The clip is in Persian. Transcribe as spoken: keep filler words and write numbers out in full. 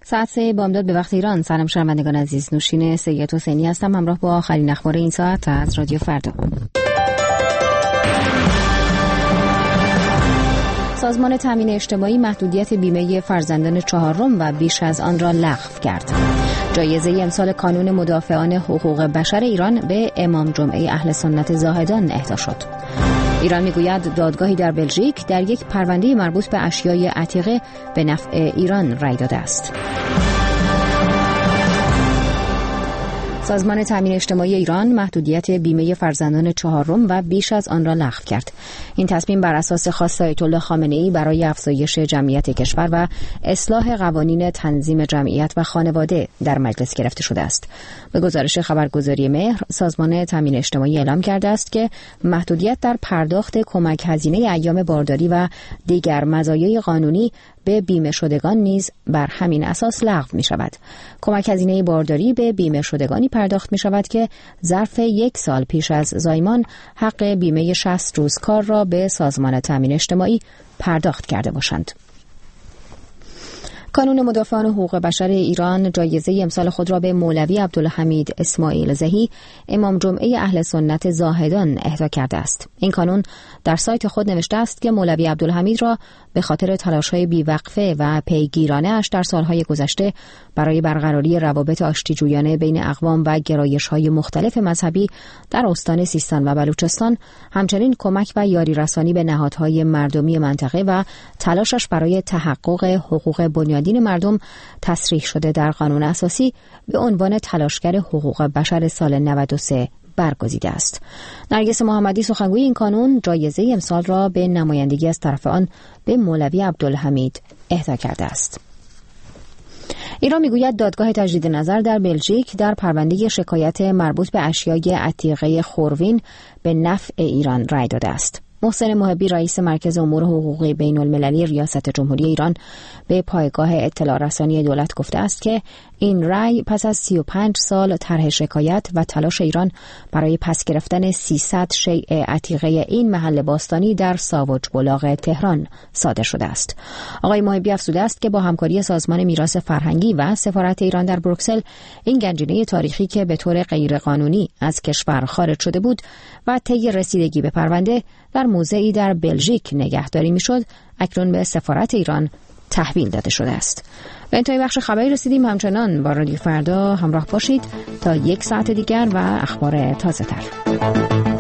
ساعت سه بامداد به وقت ایران. سلام شنوندگان عزیز، نوشین سید حسینی هستم همراه با آخرین اخبار این ساعت از رادیو فردا. سازمان تامین اجتماعی محدودیت بیمه فرزندان چهارم و بیش از آن را لغو کرد. جایزه امسال کانون مدافعان حقوق بشر ایران به امام جمعه اهل سنت زاهدان اهدا شد. ایران میگوید دادگاهی در بلژیک در یک پرونده مربوط به اشیای عتیقه به نفع ایران رأی داده است. سازمان تامین اجتماعی ایران محدودیت بیمه فرزندان چهارم و بیش از آن را لغو کرد. این تصمیم بر اساس خواست آیت الله خامنه‌ای برای افزایش جمعیت کشور و اصلاح قوانین تنظیم جمعیت و خانواده در مجلس گرفته شده است. به گزارش خبرگزاری مهر، سازمان تامین اجتماعی اعلام کرده است که محدودیت در پرداخت کمک هزینه ایام بارداری و دیگر مزایای قانونی به بیمه شدگان نیز بر همین اساس لغو می شود. کمک هزینه بارداری به بیمه شدگانی پرداخت می شود که ظرف یک سال پیش از زایمان حق بیمه شصت روز کار را به سازمان تامین اجتماعی پرداخت کرده باشند. کانون مدافعان حقوق بشر ایران جایزه امسال خود را به مولوی عبدالحمید اسماعیل زهی امام جمعه اهل سنت زاهدان اهدا کرده است. این کانون در سایت خود نوشته است که مولوی عبدالحمید را به خاطر تلاش‌های بیوقفه و پیگیرانه اش در سالهای گذشته برای برقراری روابط آشتیجویانه بین اقوام و گرایش‌های مختلف مذهبی در استان سیستان و بلوچستان، همچنین کمک و یاری رسانی به نهادهای مردمی منطقه و تلاشش برای تحقق حقوق بنیادین مردم تصریح شده در قانون اساسی به عنوان تلاشگر حقوق بشر سال نود و سه برگزیده است. نرگس محمدی سخنگوی این کانون جایزه امسال را به نمایندگی از طرف آن به مولوی عبدالحمید اهدا کرده است. ایران میگوید دادگاه تجدید نظر در بلژیک در پرونده شکایت مربوط به اشیای عتیقه خوروین به نفع ایران رأی داده است. محسن محبی رئیس مرکز امور حقوقی بین المللی ریاست جمهوری ایران به پایگاه اطلاع رسانی دولت گفته است که این رأی پس از سی و پنج سال طرح شکایت و تلاش ایران برای پس گرفتن سیصد شیء عتیقه این محل باستانی در ساوج بلاغ تهران صادر شده است. آقای محبی افزوده است که با همکاری سازمان میراث فرهنگی و سفارت ایران در بروکسل این گنجینه تاریخی که به طور غیرقانونی از کشور خارج شده بود و طی رسیدگی به پرونده در موضعی در بلژیک نگهداری میشد، اکنون به سفارت ایران تحویل داده شده است. به انتهای بخش خبری رسیدیم. همچنان با رادیو فردا همراه باشید تا یک ساعت دیگر و اخبار تازه تر.